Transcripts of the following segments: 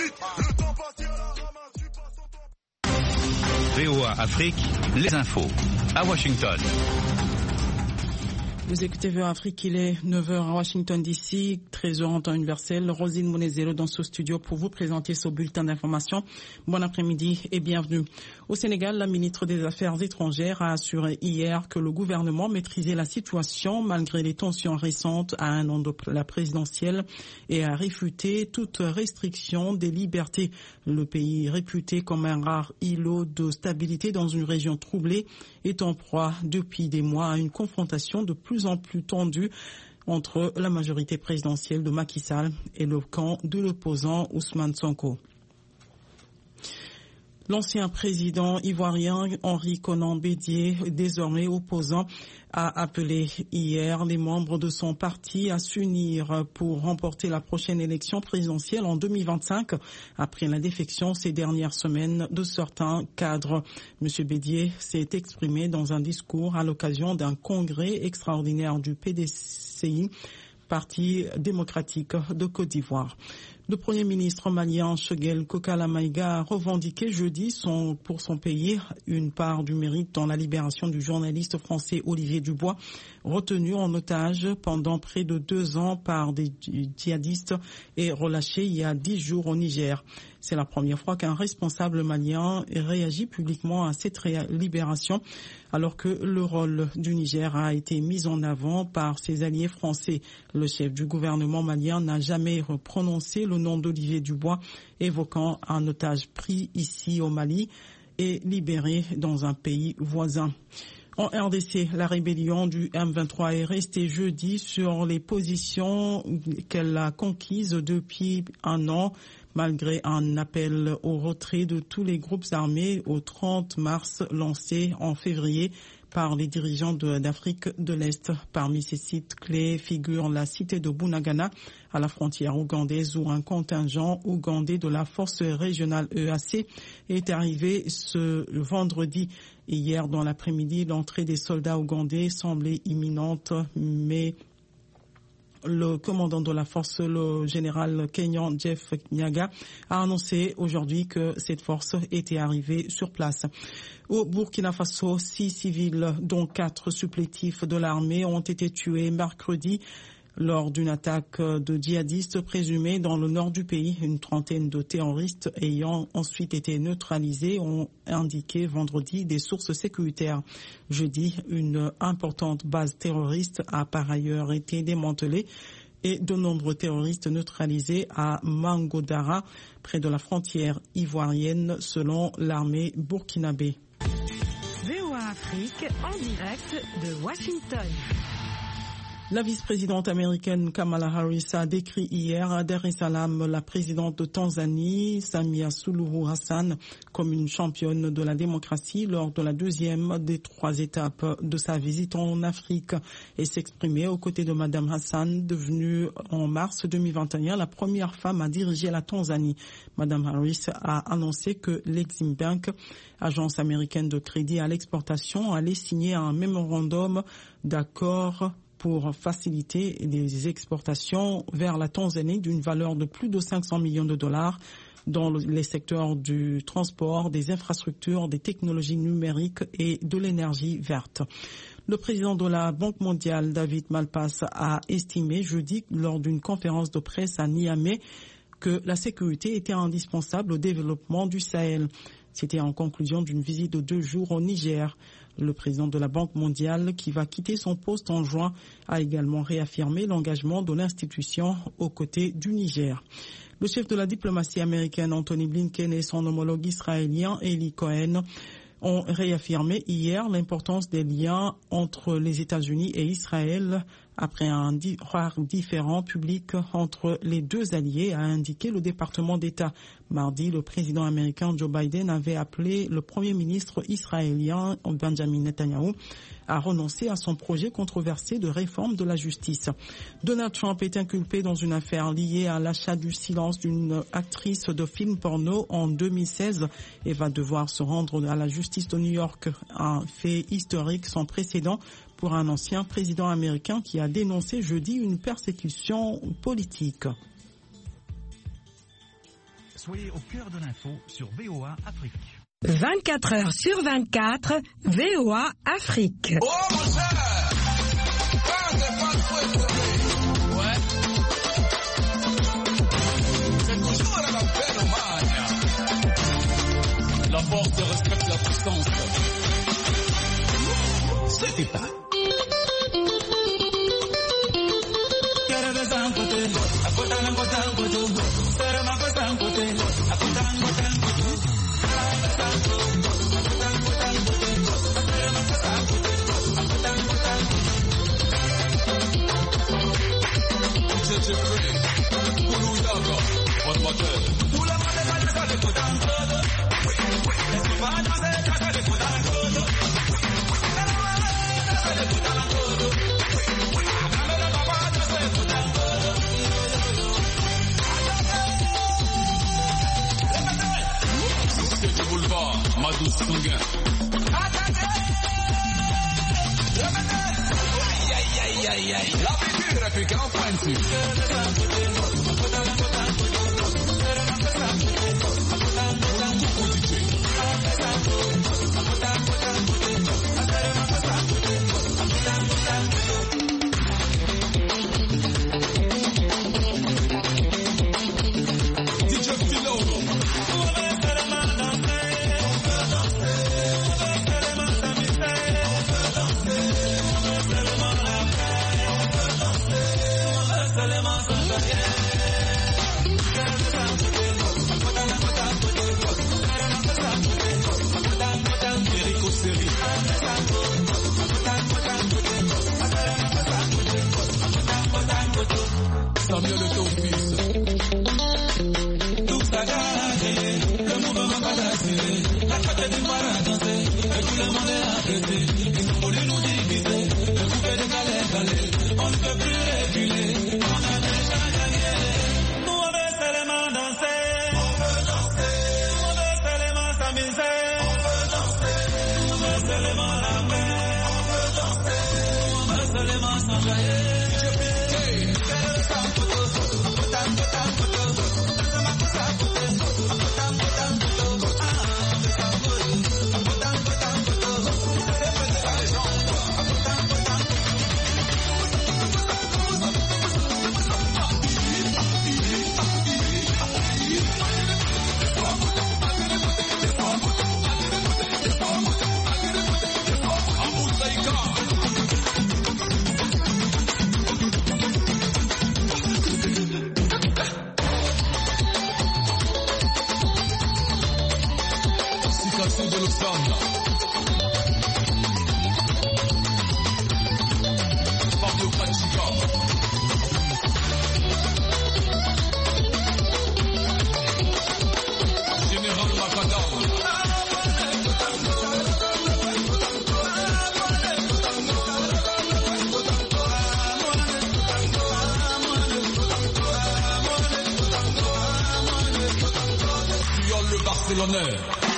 VOA Afrique, les infos. À Washington. Vous écoutez VOA Afrique, il est 9h à Washington DC, 13h en temps universel. Rosine Monezero dans ce studio pour vous présenter ce bulletin d'information. Bon après-midi et bienvenue. Au Sénégal, la ministre des Affaires étrangères a assuré hier que le gouvernement maîtrisait la situation malgré les tensions récentes à un an de la présidentielle et a réfuté toute restriction des libertés. Le pays, réputé comme un rare îlot de stabilité dans une région troublée, est en proie depuis des mois à une confrontation de plus en plus tendue entre la majorité présidentielle de Macky Sall et le camp de l'opposant Ousmane Sonko. L'ancien président ivoirien Henri Konan Bédié, désormais opposant, a appelé hier les membres de son parti à s'unir pour remporter la prochaine élection présidentielle en 2025 après la défection ces dernières semaines de certains cadres. M. Bédié s'est exprimé dans un discours à l'occasion d'un congrès extraordinaire du PDCI, Parti démocratique de Côte d'Ivoire. Le Premier ministre malien Choguel Kokala Maïga a revendiqué jeudi pour son pays une part du mérite dans la libération du journaliste français Olivier Dubois, retenu en otage pendant près de 2 ans par des djihadistes et relâché il y a 10 jours au Niger. C'est la première fois qu'un responsable malien réagit publiquement à cette libération, alors que le rôle du Niger a été mis en avant par ses alliés français. Le chef du gouvernement malien n'a jamais prononcé le nom d'Olivier Dubois, évoquant un otage pris ici au Mali et libéré dans un pays voisin. En RDC, la rébellion du M23 est restée jeudi sur les positions qu'elle a conquises depuis un an, malgré un appel au retrait de tous les groupes armés au 30 mars lancé en février par les dirigeants d'Afrique de l'Est. Parmi ces sites clés figure la cité de Bunagana, à la frontière ougandaise, où un contingent ougandais de la force régionale EAC est arrivé ce vendredi. Hier, dans l'après-midi, l'entrée des soldats ougandais semblait imminente, mais le commandant de la force, le général kenyan Jeff Nyaga, a annoncé aujourd'hui que cette force était arrivée sur place. Au Burkina Faso, 6 civils, dont 4 supplétifs de l'armée, ont été tués mercredi lors d'une attaque de djihadistes présumés dans le nord du pays. Une trentaine de terroristes ayant ensuite été neutralisés ont indiqué vendredi des sources sécuritaires. Jeudi, une importante base terroriste a par ailleurs été démantelée et de nombreux terroristes neutralisés à Mangodara, près de la frontière ivoirienne, selon l'armée burkinabé. VOA Afrique en direct de Washington. La vice-présidente américaine Kamala Harris a décrit hier à Dar es Salaam la présidente de Tanzanie, Samia Suluhu Hassan, comme une championne de la démocratie lors de la deuxième des 3 étapes de sa visite en Afrique et s'exprimer aux côtés de Madame Hassan, devenue en mars 2021 la première femme à diriger la Tanzanie. Madame Harris a annoncé que l'Exim Bank, agence américaine de crédit à l'exportation, allait signer un mémorandum d'accord pour faciliter les exportations vers la Tanzanie d'une valeur de plus de 500 millions de dollars dans les secteurs du transport, des infrastructures, des technologies numériques et de l'énergie verte. Le président de la Banque mondiale, David Malpass, a estimé jeudi lors d'une conférence de presse à Niamey que la sécurité était indispensable au développement du Sahel. C'était en conclusion d'une visite de 2 jours au Niger. Le président de la Banque mondiale, qui va quitter son poste en juin, a également réaffirmé l'engagement de l'institution aux côtés du Niger. Le chef de la diplomatie américaine, Anthony Blinken, et son homologue israélien, Eli Cohen, ont réaffirmé hier l'importance des liens entre les États-Unis et Israël après un rare différend public entre les deux alliés, a indiqué le département d'État. Mardi, le président américain Joe Biden avait appelé le premier ministre israélien Benjamin Netanyahu à renoncer à son projet controversé de réforme de la justice. Donald Trump est inculpé dans une affaire liée à l'achat du silence d'une actrice de film porno en 2016 et va devoir se rendre à la justice de New York, un fait historique sans précédent pour un ancien président américain qui a dénoncé jeudi une persécution politique. Soyez au cœur de l'info sur VOA Afrique. 24 heures sur 24, VOA Afrique. Oh mon cher! Ouais. C'est toujours à la peine, man. La force respecte la puissance. C'est état. Ma douce sanguin. Aïe, aïe, aïe, aïe. La piqûre est piquée en principe. Samuel le ton fils. Tout ça gagé, le mouvement va danser, la fête du mal à danser, et tout le monde est arrêté. Ils ont voulu nous diviser, le coupé de galère, on ne peut plus reculer, on a déjà gagné. Nous on veut seulement danser, on veut danser, on veut seulement s'amuser, on veut danser, on veut seulement la paix, on veut danser, on veut seulement s'enjailler. Barcelonais.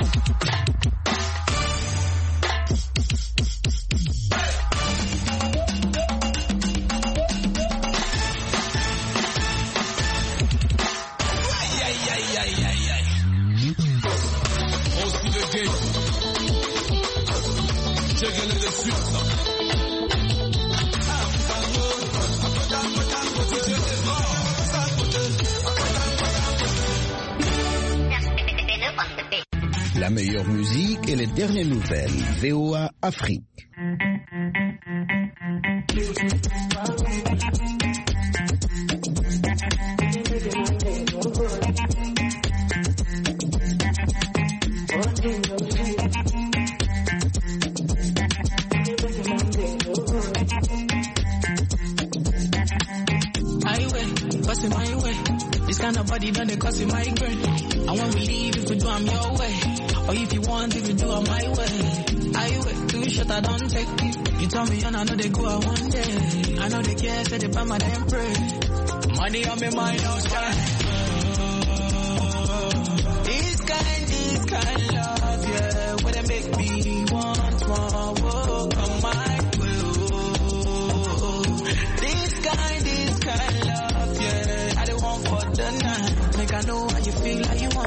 La meilleure musique et les dernières nouvelles. VOA Afrique. Body done they cause you migraine. And when we leave, if we do, I'm your way. Or if you want, if you do, I'm my way. I wait too short, I don't take you. You tell me, and I know they go out one day. I know they care, say they buy my damn pray. Money on me mind, no sky.